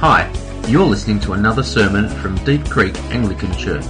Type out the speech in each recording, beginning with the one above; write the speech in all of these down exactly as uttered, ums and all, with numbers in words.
Hi, you're listening to another sermon from Deep Creek Anglican Church.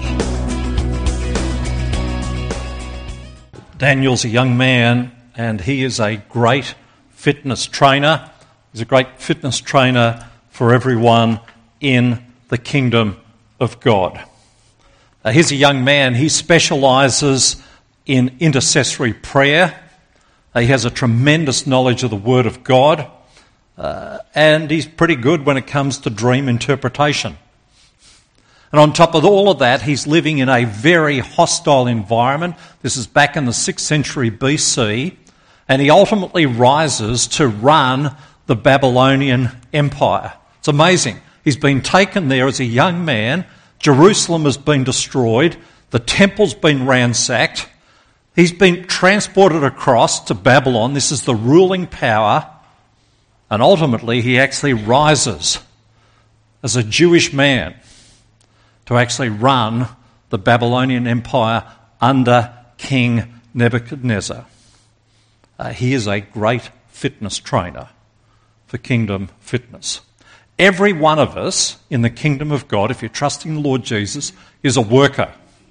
Daniel's a young man and he is a great fitness trainer. He's a great fitness trainer for everyone in the kingdom of God. Uh, he's a young man. He specialises in intercessory prayer. Uh, he has a tremendous knowledge of the Word of God. Uh, and he's pretty good when it comes to dream interpretation. And on top of all of that, he's living in a very hostile environment. This is back in the sixth century B C, and he ultimately rises to run the Babylonian Empire. It's amazing. He's been taken there as a young man. Jerusalem has been destroyed. The temple's been ransacked. He's been transported across to Babylon. This is the ruling power. And ultimately, he actually rises as a Jewish man to actually run the Babylonian Empire under King Nebuchadnezzar. Uh, he is a great fitness trainer for kingdom fitness. Every one of us in the kingdom of God, if you're trusting the Lord Jesus, is a worker.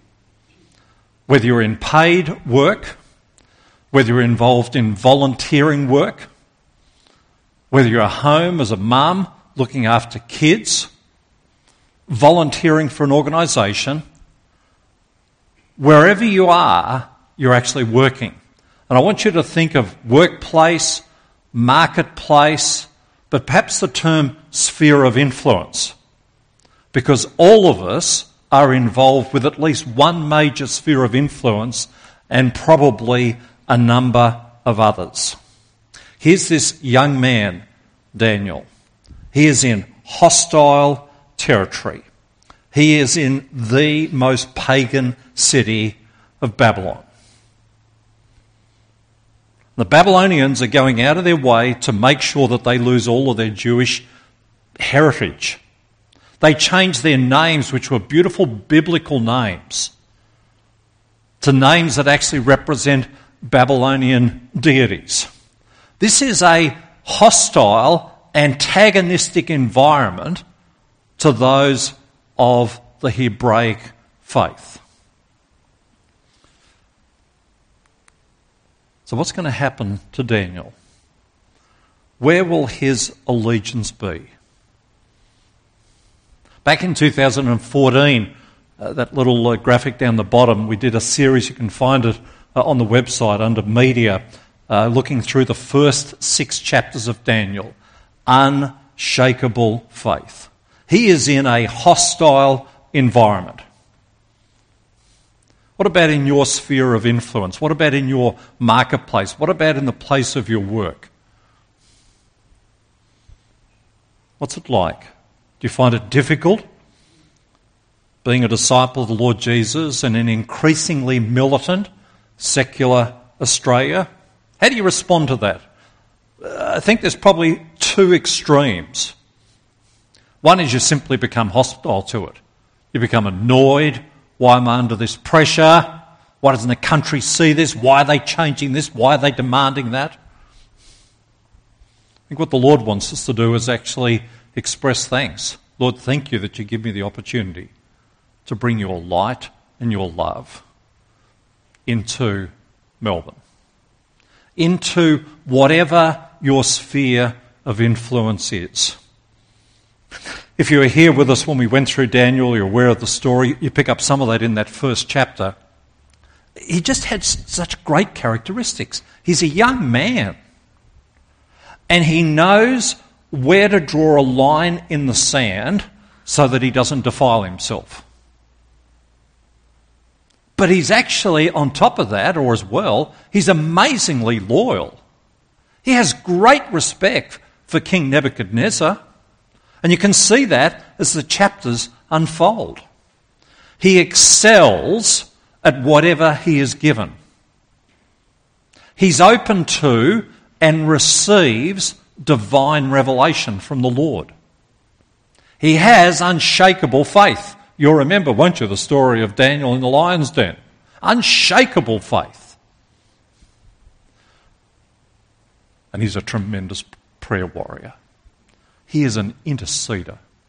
Whether you're in paid work, whether you're involved in volunteering work, whether you're at home as a mum looking after kids, volunteering for an organisation, wherever you are, you're actually working. And I want you to think of workplace, marketplace, but perhaps the term sphere of influence, because all of us are involved with at least one major sphere of influence and probably a number of others. Here's this young man, Daniel. He is in hostile territory. He is in the most pagan city of Babylon. The Babylonians are going out of their way to make sure that they lose all of their Jewish heritage. They changed their names, which were beautiful biblical names, to names that actually represent Babylonian deities. This is a hostile, antagonistic environment to those of the Hebraic faith. So what's going to happen to Daniel? Where will his allegiance be? Back in two thousand fourteen, uh, that little uh, graphic down the bottom, we did a series, you can find it uh, on the website under media, uh, looking through the first six chapters of Daniel. Unshakable faith. He is in a hostile environment. What about in your sphere of influence? What about in your marketplace? What about in the place of your work? What's it like? Do you find it difficult being a disciple of the Lord Jesus in an increasingly militant, secular Australia? How do you respond to that? Uh, I think there's probably two extremes. One is you simply become hostile to it. You become annoyed. Why am I under this pressure? Why doesn't the country see this? Why are they changing this? Why are they demanding that? I think what the Lord wants us to do is actually express thanks. Lord, thank you that you give me the opportunity to bring your light and your love into Melbourne, into whatever your sphere of influence is. If you were here with us when we went through Daniel, you're aware of the story, you pick up some of that in that first chapter. He just had such great characteristics. He's a young man, and he knows where to draw a line in the sand so that he doesn't defile himself. But he's actually, on top of that, or as well, he's amazingly loyal. He has great respect for King Nebuchadnezzar. And you can see that as the chapters unfold. He excels at whatever he is given. He's open to and receives divine revelation from the Lord. He has unshakable faith. You'll remember, won't you, the story of Daniel in the lion's den? Unshakable faith. And he's a tremendous prayer warrior. He is an interceder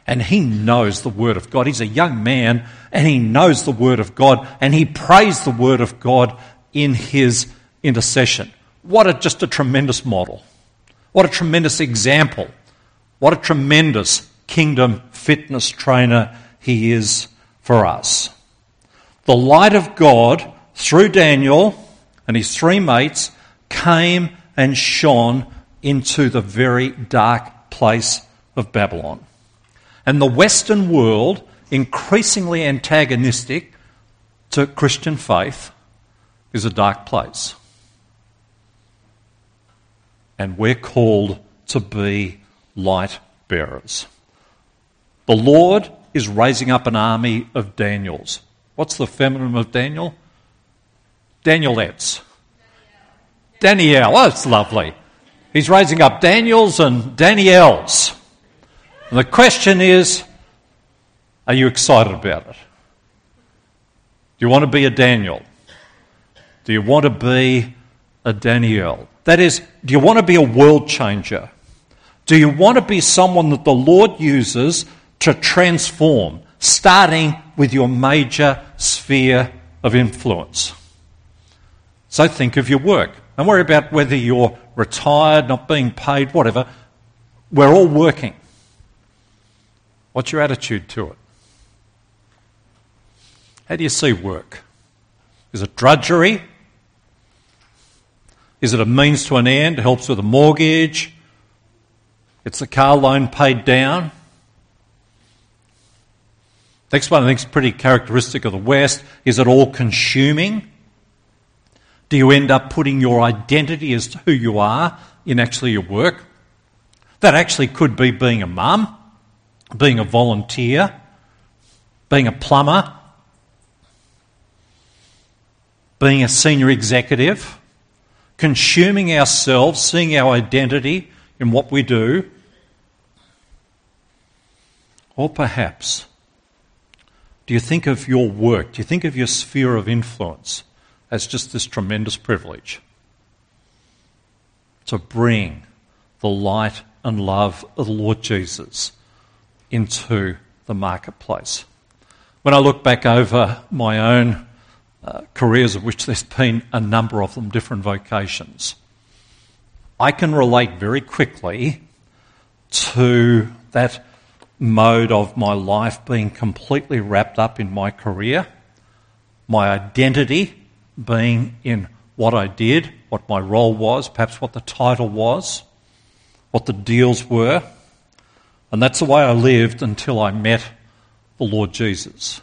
And he knows the Word of God. He's a young man and he knows the Word of God and he prays the Word of God in his intercession. What a just a tremendous model. What a tremendous example. What a tremendous kingdom fitness trainer he is for us. The light of God through Daniel and his three mates came and shone into the very dark place of Babylon. And the Western world, increasingly antagonistic to Christian faith, is a dark place. And we're called to be light bearers. The Lord is raising up an army of Daniels. What's the feminine of Daniel? Danielettes. Danielle. Oh, that's lovely. He's raising up Daniels and Danielles. And the question is, are you excited about it? Do you want to be a Daniel? Do you want to be a Danielle? That is, do you want to be a world changer? Do you want to be someone that the Lord uses to transform, starting with your major sphere of influence? So think of your work. Don't worry about whether you're retired, not being paid, whatever. We're all working. What's your attitude to it? How do you see work? Is it drudgery? Is it a means to an end? It helps with a mortgage? It's the car loan paid down? Next one I think is pretty characteristic of the West. Is it all consuming? Do you end up putting your identity as to who you are in actually your work? That actually could be being a mum, being a volunteer, being a plumber, being a senior executive, consuming ourselves, seeing our identity in what we do. Or perhaps, do you think of your work, do you think of your sphere of influence as just this tremendous privilege to bring the light and love of the Lord Jesus into the marketplace? When I look back over my own uh, careers, of which there's been a number of them, different vocations, I can relate very quickly to that mode of my life being completely wrapped up in my career, my identity being in what I did, what my role was, perhaps what the title was, what the deals were. And that's the way I lived until I met the Lord Jesus.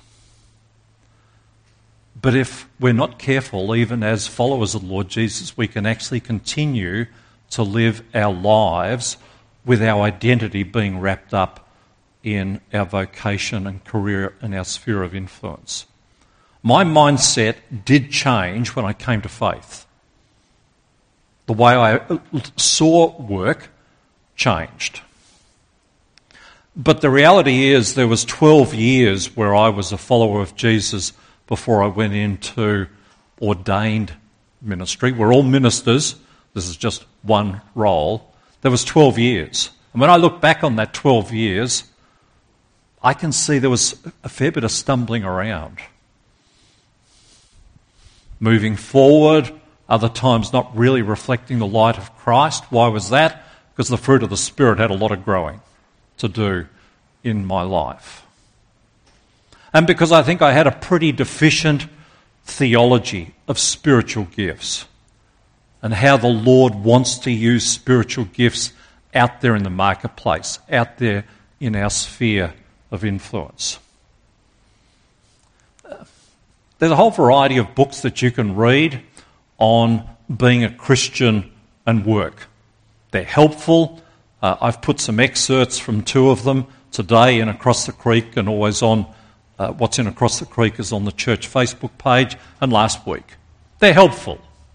But if we're not careful, even as followers of the Lord Jesus, we can actually continue to live our lives with our identity being wrapped up in our vocation and career and our sphere of influence. My mindset did change when I came to faith. The way I saw work changed. But the reality is there was twelve years where I was a follower of Jesus before I went into ordained ministry. We're all ministers. This is just one role. There was twelve years. And when I look back on that twelve years, I can see there was a fair bit of stumbling around. Moving forward, other times not really reflecting the light of Christ. Why was that? Because the fruit of the Spirit had a lot of growing to do in my life. And because I think I had a pretty deficient theology of spiritual gifts and how the Lord wants to use spiritual gifts out there in the marketplace, out there in our sphere of influence. There's a whole variety of books that you can read on being a Christian and work. They're helpful. Uh, I've put some excerpts from two of them today in Across the Creek, and always on uh, what's in Across the Creek is on the church Facebook page, and last week. They're helpful.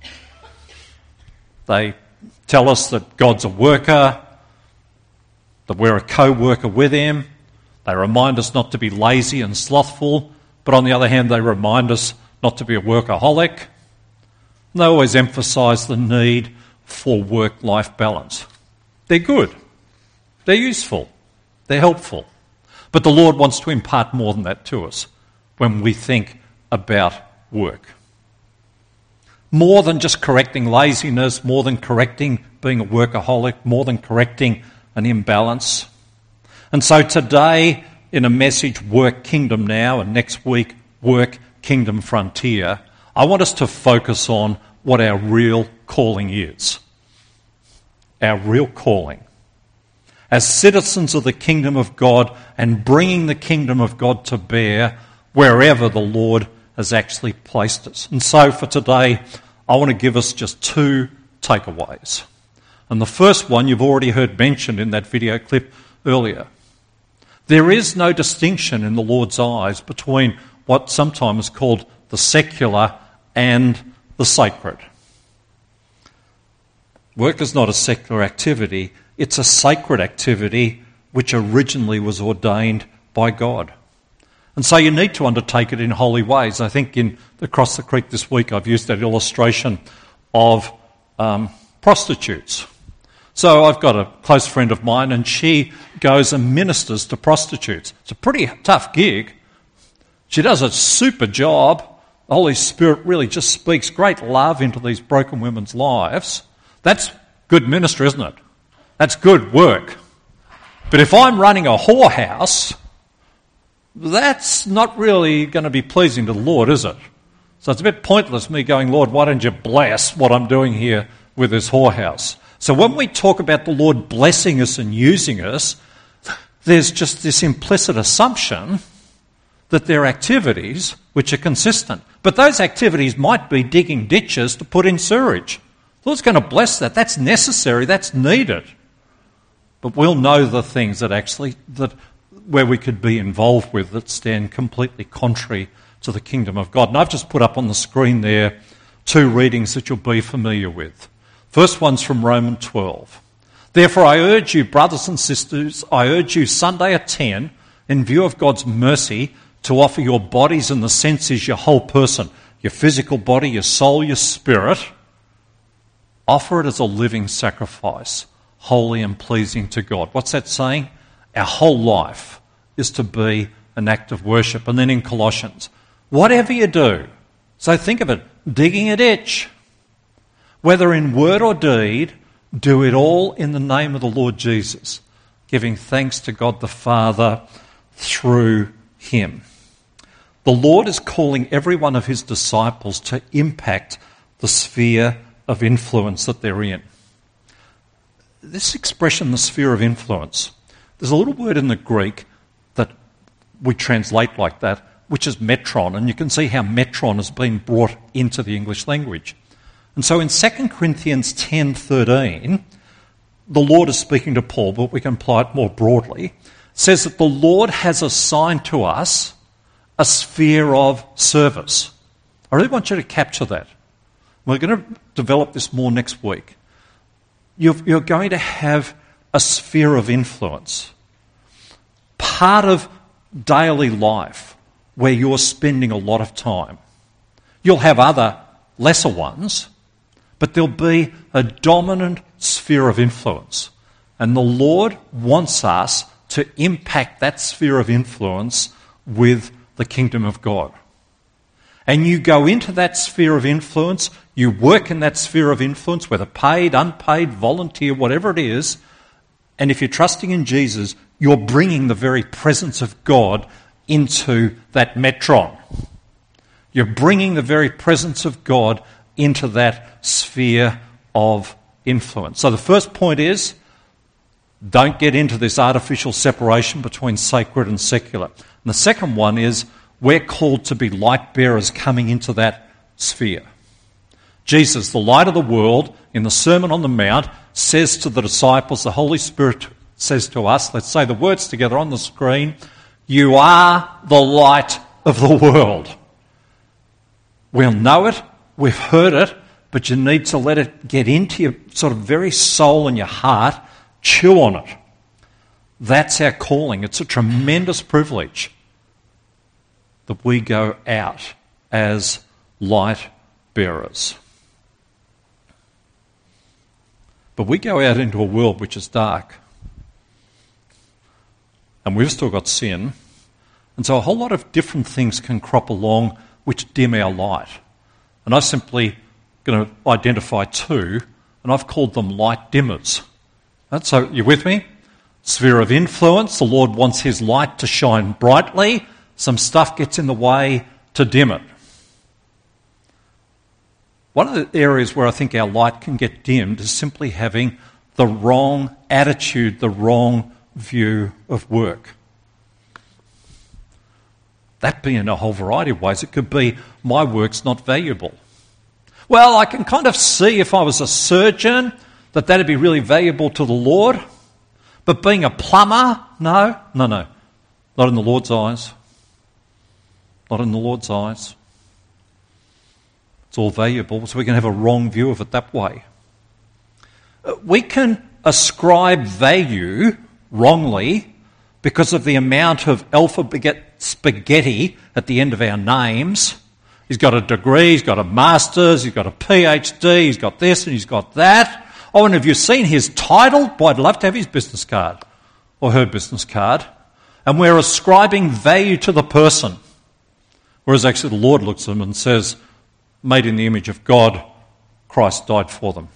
They tell us that God's a worker, that we're a co-worker with him. They remind us not to be lazy and slothful, but on the other hand, they remind us not to be a workaholic. And they always emphasise the need for work-life balance. They're good. They're useful. They're helpful. But the Lord wants to impart more than that to us when we think about work. More than just correcting laziness, more than correcting being a workaholic, more than correcting an imbalance. And so today, in a message, Work Kingdom Now, and next week, Work Kingdom Frontier, I want us to focus on what our real calling is. Our real calling. As citizens of the kingdom of God and bringing the kingdom of God to bear wherever the Lord has actually placed us. And so for today, I want to give us just two takeaways. And the first one you've already heard mentioned in that video clip earlier. There is no distinction in the Lord's eyes between what sometimes is called the secular and the sacred. Work is not a secular activity, it's a sacred activity which originally was ordained by God. And so you need to undertake it in holy ways. I think in Across the Creek this week I've used that illustration of um, prostitutes. So I've got a close friend of mine and she goes and ministers to prostitutes. It's a pretty tough gig. She does a super job. The Holy Spirit really just speaks great love into these broken women's lives. That's good ministry, isn't it? That's good work. But if I'm running a whorehouse, that's not really going to be pleasing to the Lord, is it? So it's a bit pointless me going, Lord, why don't you bless what I'm doing here with this whorehouse? So when we talk about the Lord blessing us and using us, there's just this implicit assumption that they're activities which are consistent. But those activities might be digging ditches to put in sewerage. The Lord's going to bless that. That's necessary. That's needed. But we'll know the things that actually, that where we could be involved with that stand completely contrary to the kingdom of God. And I've just put up on the screen there two readings that you'll be familiar with. First one's from Romans twelve. Therefore I urge you, brothers and sisters, I urge you Sunday at ten, in view of God's mercy, to offer your bodies and the senses, your whole person, your physical body, your soul, your spirit. Offer it as a living sacrifice, holy and pleasing to God. What's that saying? Our whole life is to be an act of worship. And then in Colossians, whatever you do, so think of it, digging a ditch, whether in word or deed, do it all in the name of the Lord Jesus, giving thanks to God the Father through him. The Lord is calling every one of his disciples to impact the sphere of influence that they're in. This expression, the sphere of influence, there's a little word in the Greek that we translate like that, which is metron, and you can see how metron has been brought into the English language. And so in Second Corinthians ten thirteen, the Lord is speaking to Paul, but we can apply it more broadly, says that the Lord has assigned to us a sphere of service. I really want you to capture that. We're going to develop this more next week. You're, you're going to have a sphere of influence, part of daily life where you're spending a lot of time. You'll have other lesser ones, but there'll be a dominant sphere of influence. And the Lord wants us to impact that sphere of influence with the kingdom of God. And you go into that sphere of influence, you work in that sphere of influence, whether paid, unpaid, volunteer, whatever it is, and if you're trusting in Jesus, you're bringing the very presence of God into that metron. You're bringing the very presence of God into that sphere of influence. So the first point is, don't get into this artificial separation between sacred and secular. And the second one is, we're called to be light bearers coming into that sphere. Jesus, the light of the world, in the Sermon on the Mount, says to the disciples, the Holy Spirit says to us, let's say the words together on the screen, you are the light of the world. We'll know it, we've heard it, but you need to let it get into your sort of very soul and your heart, chew on it. That's our calling. It's a tremendous privilege that we go out as light bearers. But we go out into a world which is dark. and we've still got sin. And so a whole lot of different things can crop along which dim our light. And I'm simply going to identify two, and I've called them light dimmers. And so, you with me? Sphere of influence, the Lord wants his light to shine brightly. Some stuff gets in the way to dim it. One of the areas where I think our light can get dimmed is simply having the wrong attitude, the wrong view of work. That be in a whole variety of ways. It could be, my work's not valuable. Well, I can kind of see if I was a surgeon that that'd be really valuable to the Lord. But being a plumber, no, no, no. Not in the Lord's eyes. Not in the Lord's eyes. It's all valuable, so we can have a wrong view of it that way. We can ascribe value wrongly because of the amount of alphabet spaghetti at the end of our names. He's got a degree, he's got a master's, he's got a PhD, he's got this and he's got that. Oh, and have you seen his title? Boy, I'd love to have his business card or her business card. And we're ascribing value to the person. Whereas actually the Lord looks at them and says, made in the image of God, Christ died for them.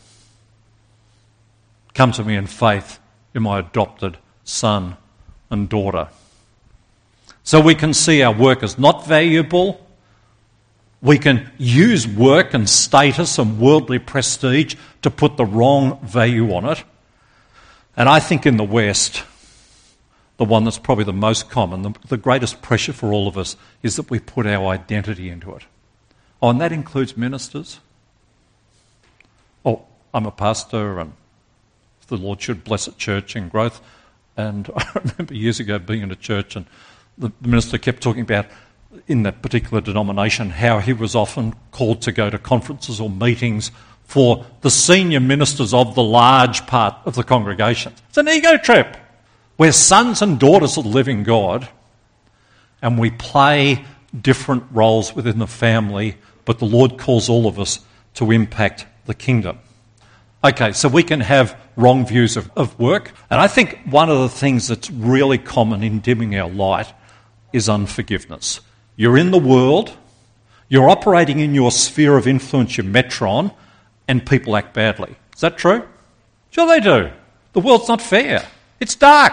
Come to me in faith, you're my adopted son and daughter. So we can see our work as not valuable. We can use work and status and worldly prestige to put the wrong value on it. And I think in the West, the one that's probably the most common, the, the greatest pressure for all of us, is that we put our identity into it. Oh, and that includes ministers. Oh, I'm a pastor and the Lord should bless it, church and growth. And I remember years ago being in a church and the minister kept talking about, in that particular denomination, how he was often called to go to conferences or meetings for the senior ministers of the large part of the congregation. It's an ego trip. We're sons and daughters of the living God, and we play different roles within the family, but the Lord calls all of us to impact the kingdom. Okay, so we can have wrong views of, of work, and I think one of the things that's really common in dimming our light is unforgiveness. You're in the world, you're operating in your sphere of influence, your metron, and people act badly. Is that true? Sure they do. The world's not fair. It's dark.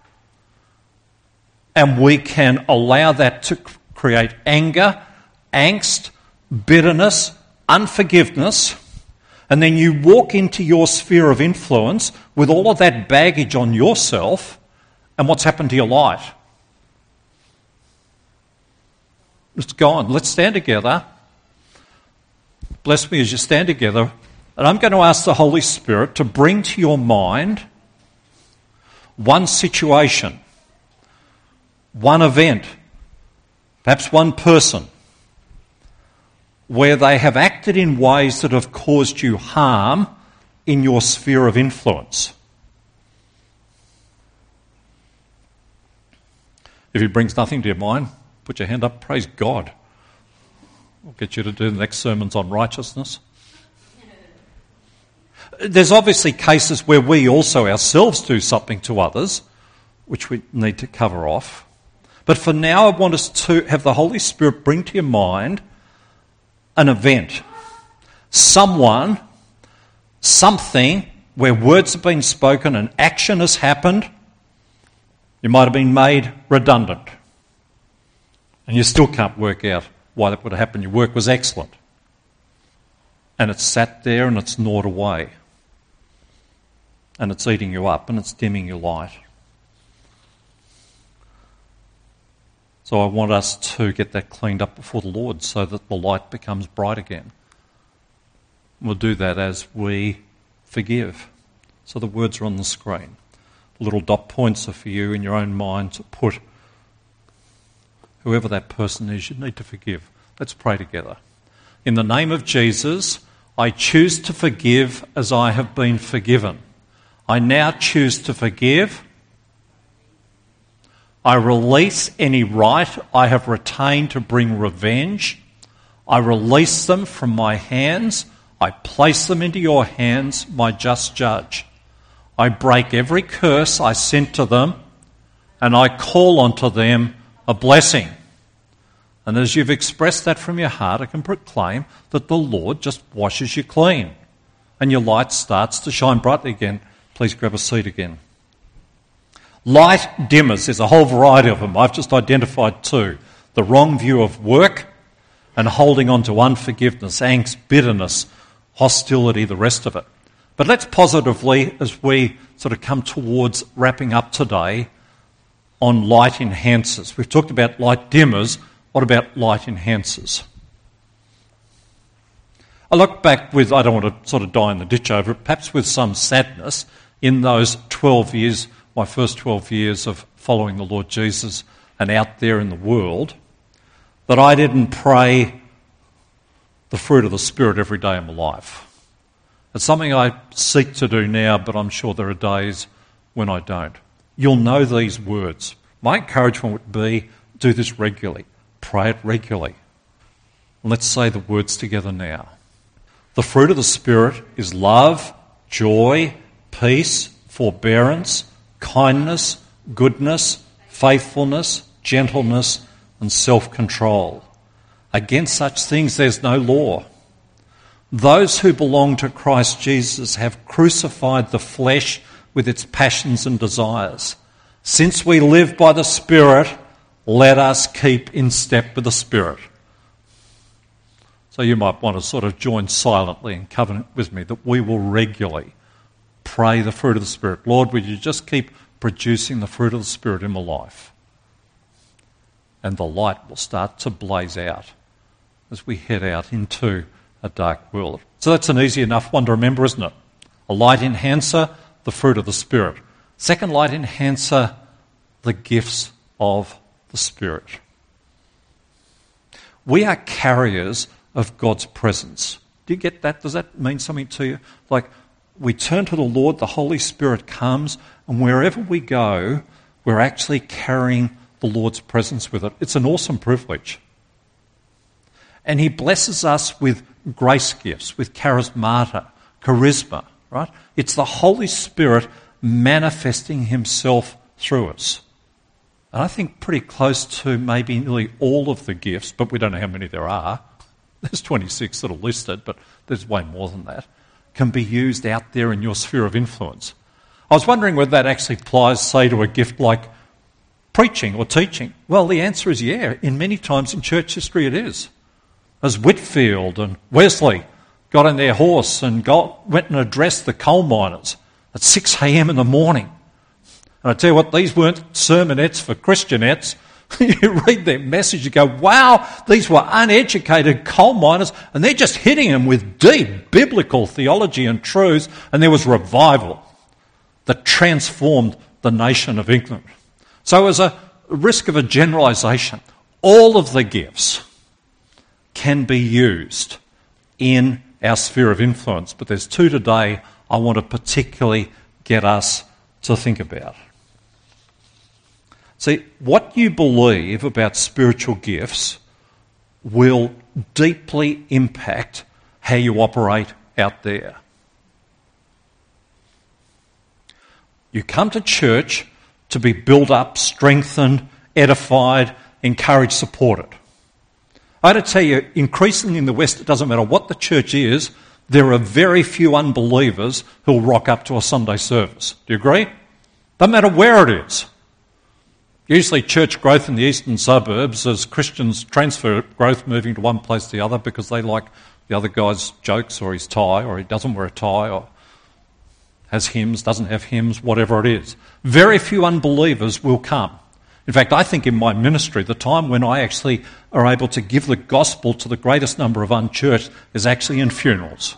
And we can allow that to create anger, angst, bitterness, unforgiveness, and then you walk into your sphere of influence with all of that baggage on yourself, and what's happened to your light? It's gone. Let's stand together. Bless me as you stand together. And I'm going to ask the Holy Spirit to bring to your mind one situation, one event, perhaps one person, where they have acted in ways that have caused you harm in your sphere of influence. If it brings nothing to your mind, put your hand up, praise God. We'll get you to do the next sermons on righteousness. There's obviously cases where we also ourselves do something to others, which we need to cover off. But for now, I want us to have the Holy Spirit bring to your mind an event, someone, something where words have been spoken and action has happened. You might have been made redundant. And you still can't work out why that would have happened. Your work was excellent. And it's sat there and it's gnawed away. And it's eating you up and it's dimming your light. So I want us to get that cleaned up before the Lord so that the light becomes bright again. We'll do that as we forgive. So the words are on the screen. The little dot points are for you in your own mind to put whoever that person is, you need to forgive. Let's pray together. In the name of Jesus, I choose to forgive as I have been forgiven. I now choose to forgive. I release any right I have retained to bring revenge. I release them from my hands. I place them into your hands, my just judge. I break every curse I sent to them, and I call onto them a blessing. And as you've expressed that from your heart, I can proclaim that the Lord just washes you clean and your light starts to shine brightly again. Please grab a seat again. Light dimmers, there's a whole variety of them. I've just identified two. The wrong view of work and holding on to unforgiveness, angst, bitterness, hostility, the rest of it. But let's positively, as we sort of come towards wrapping up today, on light enhancers. We've talked about light dimmers. What about light enhancers? I look back with, I don't want to sort of die in the ditch over it, perhaps with some sadness in those twelve years, my first twelve years of following the Lord Jesus and out there in the world, that I didn't pray the fruit of the Spirit every day of my life. It's something I seek to do now, but I'm sure there are days when I don't. You'll know these words. My encouragement would be, do this regularly. Pray it regularly. And let's say the words together now. The fruit of the Spirit is love, joy, peace, forbearance, kindness, goodness, faithfulness, gentleness, and self-control. Against such things there's no law. Those who belong to Christ Jesus have crucified the flesh with its passions and desires. Since we live by the Spirit, let us keep in step with the Spirit. So you might want to sort of join silently in covenant with me that we will regularly pray the fruit of the Spirit. Lord, would you just keep producing the fruit of the Spirit in my life? And the light will start to blaze out as we head out into a dark world. So that's an easy enough one to remember, isn't it? A light enhancer, the fruit of the Spirit. Second light enhancer, the gifts of the Spirit. We are carriers of God's presence. Do you get that? Does that mean something to you? Like, we turn to the Lord, the Holy Spirit comes, and wherever we go, we're actually carrying the Lord's presence with it. It's an awesome privilege. And he blesses us with grace gifts, with charismata, charisma, right? It's the Holy Spirit manifesting himself through us. And I think pretty close to maybe nearly all of the gifts, but we don't know how many there are. There's twenty-six that are listed, but there's way more than that, can be used out there in your sphere of influence. I was wondering whether that actually applies, say, to a gift like preaching or teaching. Well, the answer is yeah. In many times in church history it is. As Whitfield and Wesley got on their horse and got, went and addressed the coal miners at six a.m. in the morning. And I tell you what, these weren't sermonettes for Christianettes. You read their message, you go, wow, these were uneducated coal miners, and they're just hitting them with deep biblical theology and truths, and there was revival that transformed the nation of England. So as a risk of a generalisation, all of the gifts can be used in our sphere of influence, but there's two today I want to particularly get us to think about. See, what you believe about spiritual gifts will deeply impact how you operate out there. You come to church to be built up, strengthened, edified, encouraged, supported. I got to tell you, increasingly in the West, it doesn't matter what the church is, there are very few unbelievers who'll rock up to a Sunday service. Do you agree? Doesn't matter where it is. Usually church growth in the eastern suburbs as Christians transfer growth moving to one place to the other because they like the other guy's jokes or his tie, or he doesn't wear a tie, or has hymns, doesn't have hymns, whatever it is. Very few unbelievers will come. In fact, I think in my ministry, the time when I actually are able to give the gospel to the greatest number of unchurched is actually in funerals.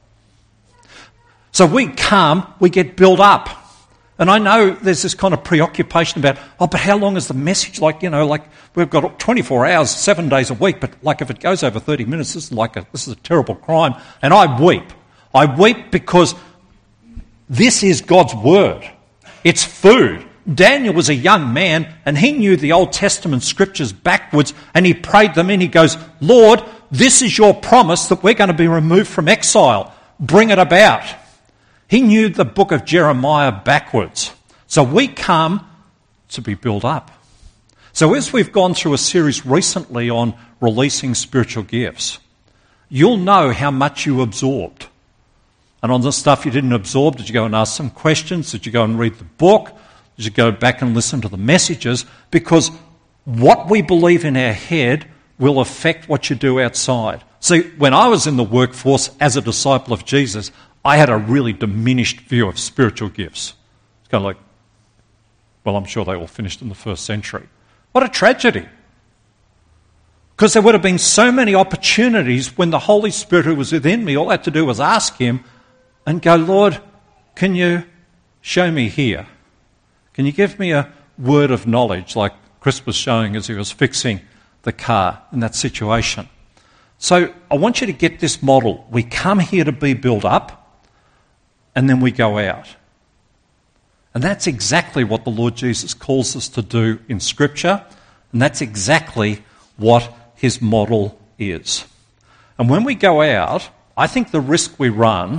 So we come, we get built up. And I know there's this kind of preoccupation about, oh, but how long is the message? Like, you know, like we've got twenty-four hours, seven days a week, but like if it goes over thirty minutes, this is like a, this is a terrible crime. And I weep. I weep because this is God's word. It's food. Daniel was a young man and he knew the Old Testament scriptures backwards and he prayed them in. He goes, Lord, this is your promise that we're going to be removed from exile. Bring it about. He knew the book of Jeremiah backwards. So we come to be built up. So as we've gone through a series recently on releasing spiritual gifts, you'll know how much you absorbed. And on the stuff you didn't absorb, did you go and ask some questions? Did you go and read the book? Did you go back and listen to the messages? Because what we believe in our head will affect what you do outside. See, when I was in the workforce as a disciple of Jesus, I had a really diminished view of spiritual gifts. It's kind of like, well, I'm sure they all finished in the first century. What a tragedy. Because there would have been so many opportunities when the Holy Spirit who was within me, all I had to do was ask him and go, Lord, can you show me here? Can you give me a word of knowledge like Chris was showing as he was fixing the car in that situation? So I want you to get this model. We come here to be built up and then we go out. And that's exactly what the Lord Jesus calls us to do in Scripture, and that's exactly what his model is. And when we go out, I think the risk we run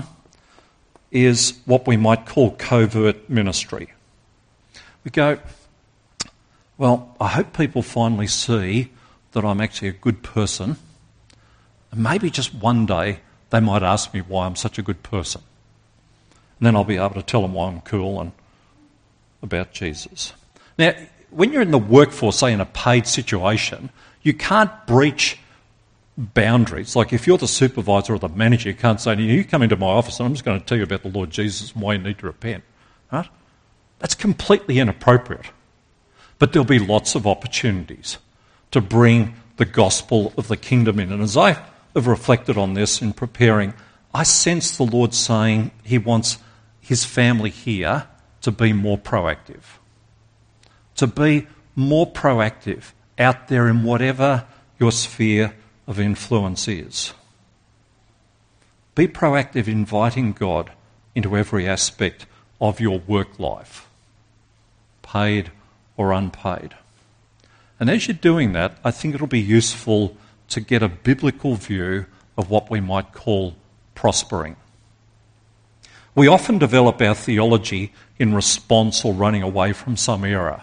is what we might call covert ministry. We go, well, I hope people finally see that I'm actually a good person, and maybe just one day they might ask me why I'm such a good person. And then I'll be able to tell them why I'm cool and about Jesus. Now, when you're in the workforce, say in a paid situation, you can't breach boundaries. Like if you're the supervisor or the manager, you can't say, you come into my office and I'm just going to tell you about the Lord Jesus and why you need to repent. Right? That's completely inappropriate. But there'll be lots of opportunities to bring the gospel of the kingdom in. And as I have reflected on this in preparing, I sense the Lord saying he wants his family here to be more proactive. To be more proactive out there in whatever your sphere of influence is. Be proactive inviting God into every aspect of your work life, paid or unpaid. And as you're doing that, I think it'll be useful to get a biblical view of what we might call prospering. We often develop our theology in response or running away from some error.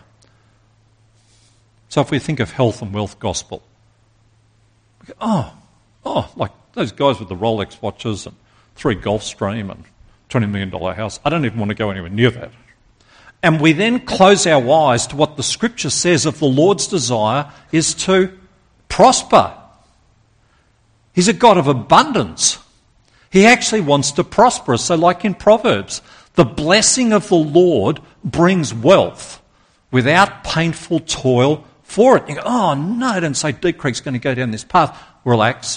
So if we think of health and wealth gospel, we go, oh, oh, like those guys with the Rolex watches and three Gulfstream and twenty million dollars house, I don't even want to go anywhere near that. And we then close our eyes to what the Scripture says of the Lord's desire is to prosper. He's a God of abundance. He actually wants to prosper us. So like in Proverbs, the blessing of the Lord brings wealth without painful toil for it. You go, oh no, don't say Deep Creek's going to go down this path. Relax.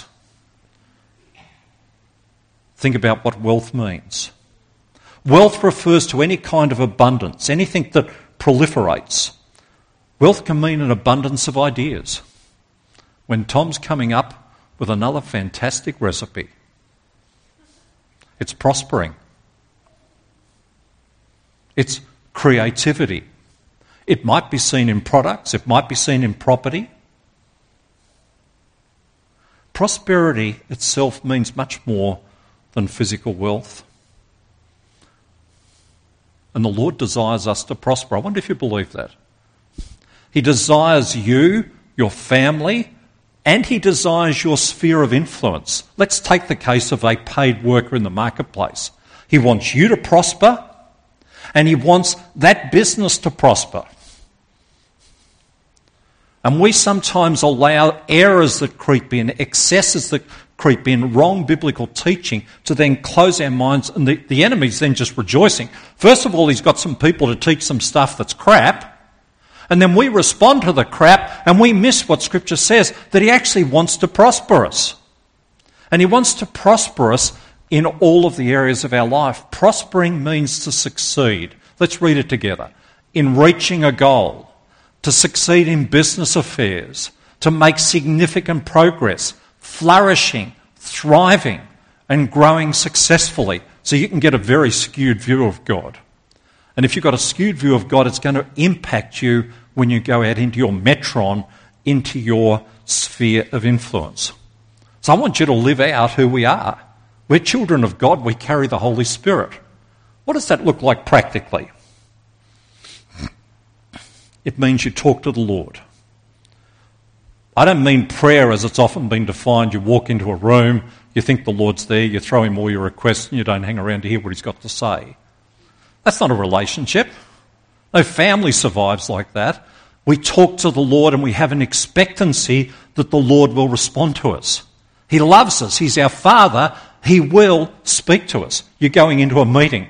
Think about what wealth means. Wealth refers to any kind of abundance, anything that proliferates. Wealth can mean an abundance of ideas. When Tom's coming up with another fantastic recipe, it's prospering. It's creativity. It might be seen in products, it might be seen in property. Prosperity itself means much more than physical wealth. And the Lord desires us to prosper. I wonder if you believe that. He desires you, your family, and he desires your sphere of influence. Let's take the case of a paid worker in the marketplace. He wants you to prosper, and he wants that business to prosper. And we sometimes allow errors that creep in, excesses that creep in, wrong biblical teaching to then close our minds, and the, the enemy's then just rejoicing. First of all, he's got some people to teach some stuff that's crap, and then we respond to the crap and we miss what Scripture says, that he actually wants to prosper us. And he wants to prosper us in all of the areas of our life. Prospering means to succeed. Let's read it together. In reaching a goal, to succeed in business affairs, to make significant progress, flourishing, thriving, and growing successfully. So you can get a very skewed view of God. And if you've got a skewed view of God, it's going to impact you when you go out into your metron, into your sphere of influence. So I want you to live out who we are. We're children of God. We carry the Holy Spirit. What does that look like practically? It means you talk to the Lord. I don't mean prayer as it's often been defined. You walk into a room, you think the Lord's there, you throw him all your requests and you don't hang around to hear what he's got to say. That's not a relationship. No family survives like that. We talk to the Lord and we have an expectancy that the Lord will respond to us. He loves us. He's our Father. He will speak to us. You're going into a meeting.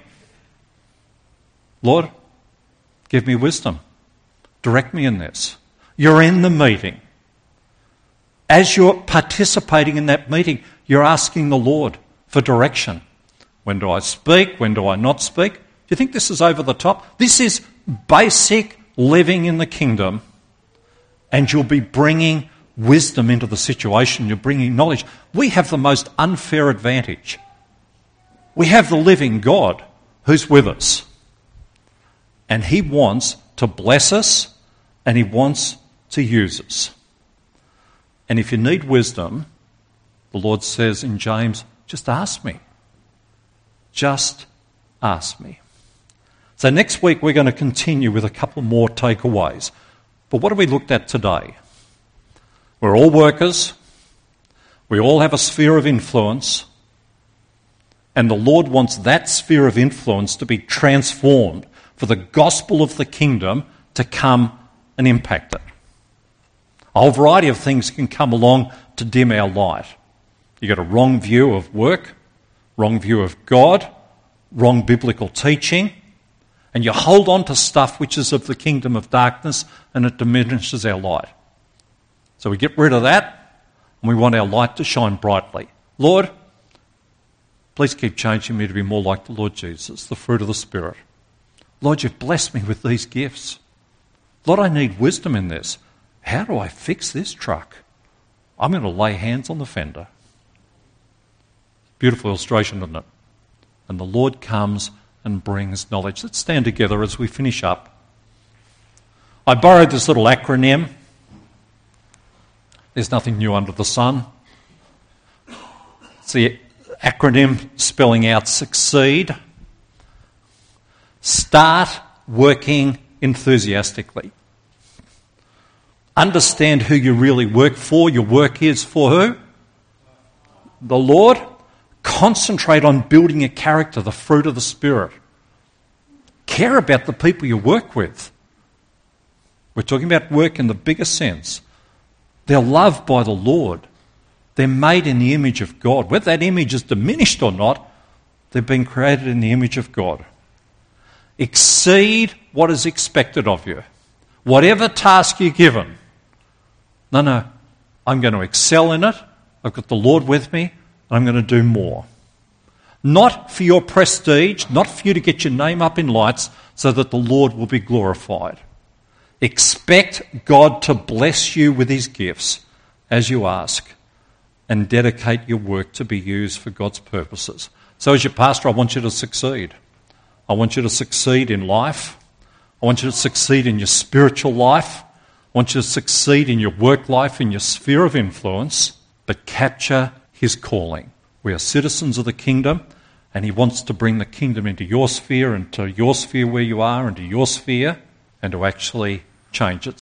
Lord, give me wisdom. Direct me in this. You're in the meeting. As you're participating in that meeting, you're asking the Lord for direction. When do I speak? When do I not speak? Do you think this is over the top? This is basic living in the kingdom, and you'll be bringing wisdom into the situation. You're bringing knowledge. We have the most unfair advantage. We have the living God who's with us, and he wants to bless us, and he wants to use us. And if you need wisdom, the Lord says in James, just ask me. Just ask me. So next week we're going to continue with a couple more takeaways. But what have we looked at today? We're all workers. We all have a sphere of influence. And the Lord wants that sphere of influence to be transformed for the gospel of the kingdom to come and impact it. A whole variety of things can come along to dim our light. You've got a wrong view of work, wrong view of God, wrong biblical teaching, and you hold on to stuff which is of the kingdom of darkness, and it diminishes our light. So we get rid of that, and we want our light to shine brightly. Lord, please keep changing me to be more like the Lord Jesus, the fruit of the Spirit. Lord, you've blessed me with these gifts. Lord, I need wisdom in this. How do I fix this truck? I'm going to lay hands on the fender. Beautiful illustration, isn't it? And the Lord comes and brings knowledge. Let's stand together as we finish up. I borrowed this little acronym. There's nothing new under the sun. It's the acronym spelling out succeed. Start working enthusiastically. Understand who you really work for. Your work is for who? The Lord. Concentrate on building a character, the fruit of the Spirit. Care about the people you work with. We're talking about work in the biggest sense. They're loved by the Lord. They're made in the image of God. Whether that image is diminished or not, they've been created in the image of God. Exceed what is expected of you. Whatever task you're given. No, no, I'm going to excel in it. I've got the Lord with me. I'm going to do more. Not for your prestige, not for you to get your name up in lights so that the Lord will be glorified. Expect God to bless you with his gifts as you ask, and dedicate your work to be used for God's purposes. So as your pastor, I want you to succeed. I want you to succeed in life. I want you to succeed in your spiritual life. I want you to succeed in your work life, in your sphere of influence, but capture his calling. We are citizens of the kingdom, and he wants to bring the kingdom into your sphere, into your sphere where you are, into your sphere, and to actually change it.